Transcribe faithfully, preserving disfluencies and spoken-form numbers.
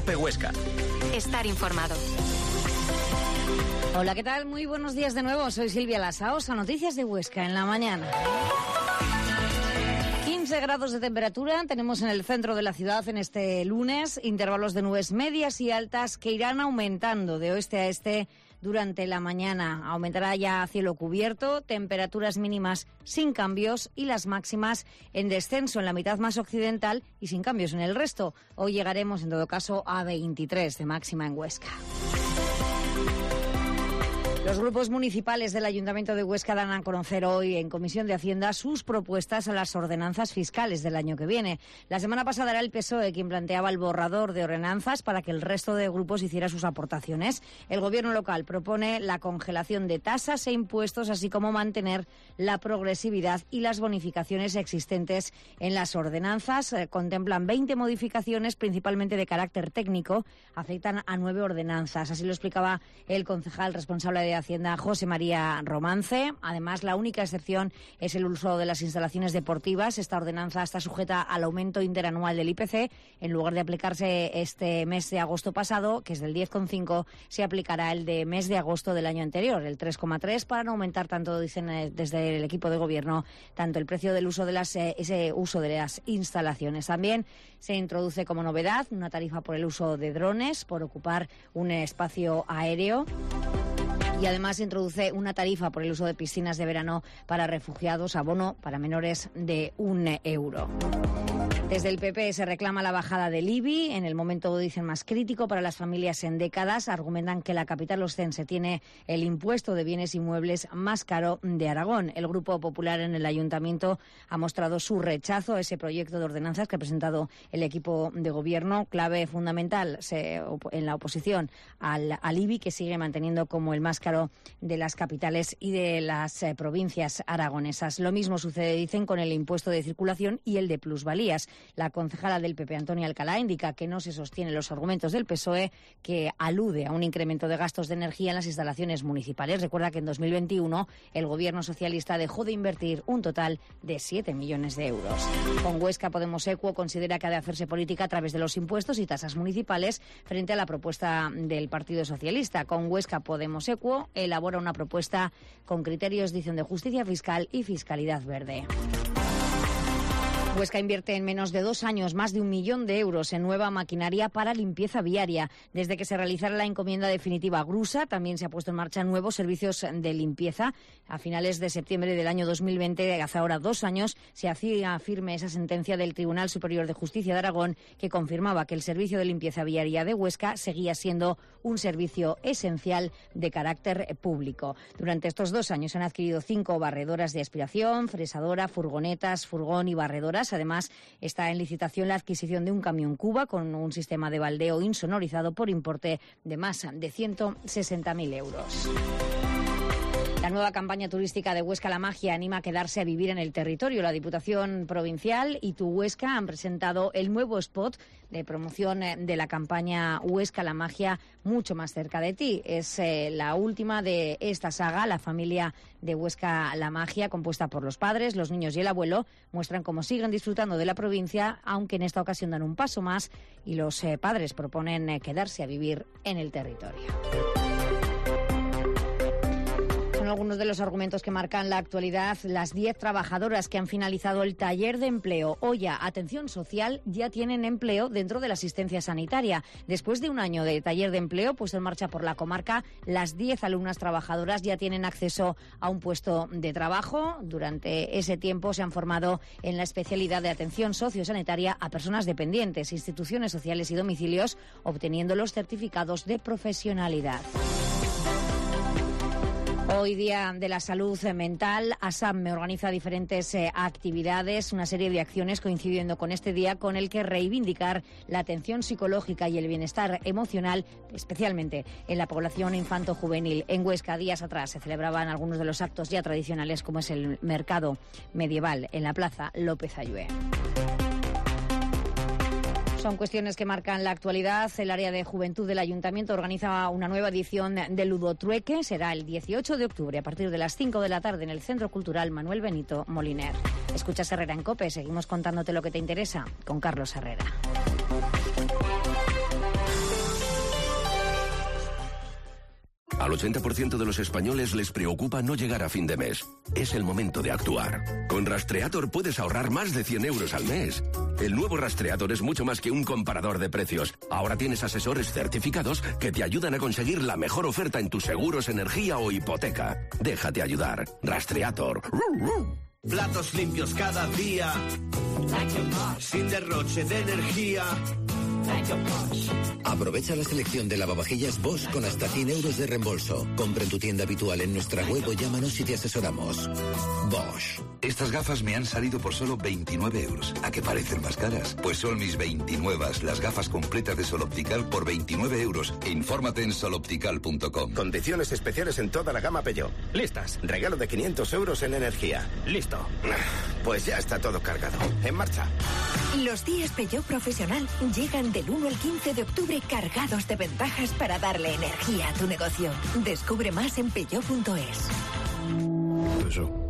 COPE Huesca. Estar informado. Hola, ¿qué tal? Muy buenos días de nuevo. Soy Silvia Lasaosa, Noticias de Huesca en la mañana. quince grados de temperatura tenemos en el centro de la ciudad en este lunes, intervalos de nubes medias y altas que irán aumentando de oeste a este durante la mañana. Aumentará ya a cielo cubierto, temperaturas mínimas sin cambios y las máximas en descenso en la mitad más occidental y sin cambios en el resto. Hoy llegaremos en todo caso a veintitrés de máxima en Huesca. Los grupos municipales del Ayuntamiento de Huesca dan a conocer hoy en Comisión de Hacienda sus propuestas a las ordenanzas fiscales del año que viene. La semana pasada era el P S O E quien planteaba el borrador de ordenanzas para que el resto de grupos hiciera sus aportaciones. El Gobierno local propone la congelación de tasas e impuestos, así como mantener la progresividad y las bonificaciones existentes en las ordenanzas. Eh, contemplan veinte modificaciones, principalmente de carácter técnico. Afectan a nueve ordenanzas. Así lo explicaba el concejal responsable de Hacienda, José María Romance. Además, la única excepción es el uso de las instalaciones deportivas. Esta ordenanza está sujeta al aumento interanual del I P C. En lugar de aplicarse este mes de agosto pasado, que es del diez coma cinco, se aplicará el de mes de agosto del año anterior, el tres coma tres, para no aumentar tanto, dicen desde el equipo de gobierno, tanto el precio del uso de las, eh, ese uso de las instalaciones. También se introduce como novedad una tarifa por el uso de drones, por ocupar un espacio aéreo. Y además se introduce una tarifa por el uso de piscinas de verano para refugiados, abono para menores de un euro. Desde el P P se reclama la bajada del I B I en el momento, dicen, más crítico para las familias en décadas. Argumentan que la capital ostense tiene el impuesto de bienes inmuebles más caro de Aragón. El Grupo Popular en el Ayuntamiento ha mostrado su rechazo a ese proyecto de ordenanzas que ha presentado el equipo de gobierno, clave fundamental se, en la oposición al, al I B I, que sigue manteniendo como el más caro de las capitales y de las eh, provincias aragonesas. Lo mismo sucede, dicen, con el impuesto de circulación y el de plusvalías. La concejala del P P, Antonia Alcalá, indica que no se sostienen los argumentos del P S O E, que alude a un incremento de gastos de energía en las instalaciones municipales. Recuerda que en dos mil veintiuno el Gobierno socialista dejó de invertir un total de siete millones de euros. Con Huesca Podemos Equo considera que ha de hacerse política a través de los impuestos y tasas municipales frente a la propuesta del Partido Socialista. Con Huesca Podemos Equo elabora una propuesta con criterios, dicen, de justicia fiscal y fiscalidad verde. Huesca invierte en menos de dos años más de un millón de euros en nueva maquinaria para limpieza viaria. Desde que se realizara la encomienda definitiva a Grusa, también se ha puesto en marcha nuevos servicios de limpieza. A finales de septiembre del año dos mil veinte, hace ahora dos años, se hacía firme esa sentencia del Tribunal Superior de Justicia de Aragón que confirmaba que el servicio de limpieza viaria de Huesca seguía siendo un servicio esencial de carácter público. Durante estos dos años se han adquirido cinco barredoras de aspiración, fresadora, furgonetas, furgón y barredoras. Además, está en licitación la adquisición de un camión Cuba con un sistema de baldeo insonorizado por importe de más de ciento sesenta mil euros. La nueva campaña turística de Huesca la Magia anima a quedarse a vivir en el territorio. La Diputación Provincial y Tu Huesca han presentado el nuevo spot de promoción de la campaña Huesca la Magia mucho más cerca de ti. Es eh, la última de esta saga. La familia de Huesca la Magia, compuesta por los padres, los niños y el abuelo, muestran cómo siguen disfrutando de la provincia, aunque en esta ocasión dan un paso más y los eh, padres proponen eh, quedarse a vivir en el territorio. Son algunos de los argumentos que marcan la actualidad. Las diez trabajadoras que han finalizado el taller de empleo Oya Atención Social ya tienen empleo dentro de la asistencia sanitaria. Después de un año de taller de empleo puesto en marcha por la comarca, las diez alumnas trabajadoras ya tienen acceso a un puesto de trabajo. Durante ese tiempo se han formado en la especialidad de atención sociosanitaria a personas dependientes, instituciones sociales y domicilios, obteniendo los certificados de profesionalidad. Hoy Día de la Salud Mental, ASAMME organiza diferentes eh, actividades, una serie de acciones coincidiendo con este día con el que reivindicar la atención psicológica y el bienestar emocional, especialmente en la población infanto-juvenil. En Huesca, días atrás, se celebraban algunos de los actos ya tradicionales, como es el mercado medieval en la Plaza López Ayué. Son cuestiones que marcan la actualidad. El área de juventud del Ayuntamiento organiza una nueva edición de Ludotrueque. Será el dieciocho de octubre a partir de las cinco de la tarde en el Centro Cultural Manuel Benito Moliner. Escuchas Herrera en COPE. Seguimos contándote lo que te interesa con Carlos Herrera. Al ochenta por ciento de los españoles les preocupa no llegar a fin de mes. Es el momento de actuar. Con Rastreator puedes ahorrar más de cien euros al mes. El nuevo Rastreator es mucho más que un comparador de precios. Ahora tienes asesores certificados que te ayudan a conseguir la mejor oferta en tus seguros, energía o hipoteca. Déjate ayudar. Rastreator. Platos limpios cada día, sin derroche de energía. Aprovecha la selección de lavavajillas Bosch con hasta cien euros de reembolso. Compra en tu tienda habitual en nuestra web o llámanos y te asesoramos. Bosch. Estas gafas me han salido por solo veintinueve euros. ¿A qué parecen más caras? Pues son mis veintinueve, las gafas completas de Sol Optical por veintinueve euros. Infórmate en sol optical punto com. Condiciones especiales en toda la gama Peugeot. Listas. Regalo de quinientos euros en energía. Listo. Pues ya está todo cargado. En marcha. Los días Peugeot Profesional llegan del uno al quince de octubre cargados de ventajas para darle energía a tu negocio. Descubre más en peugeot punto es. Peugeot.